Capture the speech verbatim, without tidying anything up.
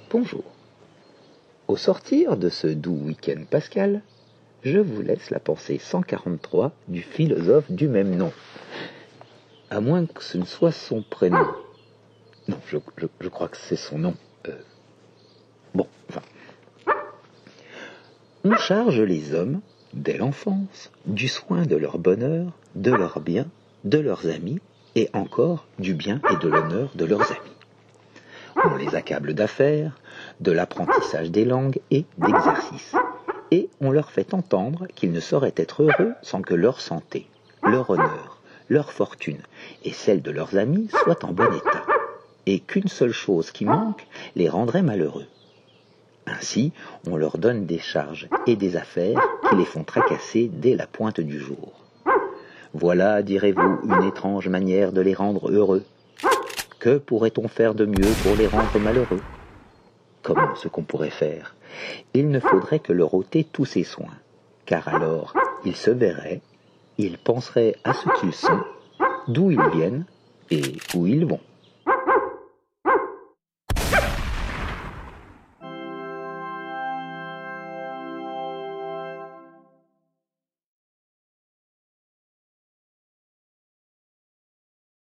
Bonjour. Au sortir de ce doux week-end pascal, je vous laisse la pensée cent quarante-trois du philosophe du même nom. À moins que ce ne soit son prénom. Non, je, je, je crois que c'est son nom. Euh, bon, enfin. On charge les hommes, dès l'enfance, du soin de leur bonheur, de leurs biens, de leurs amis, et encore du bien et de l'honneur de leurs amis. On les accable d'affaires, de l'apprentissage des langues et d'exercices. Et on leur fait entendre qu'ils ne sauraient être heureux sans que leur santé, leur honneur, leur fortune et celle de leurs amis soient en bon état, et qu'une seule chose qui manque les rendrait malheureux. Ainsi, on leur donne des charges et des affaires qui les font tracasser dès la pointe du jour. Voilà, direz-vous, une étrange manière de les rendre heureux. Que pourrait-on faire de mieux pour les rendre malheureux ? Comment ce qu'on pourrait faire ? Il ne faudrait que leur ôter tous ces soins, car alors ils se verraient, ils penseraient à ce qu'ils sont, d'où ils viennent et où ils vont.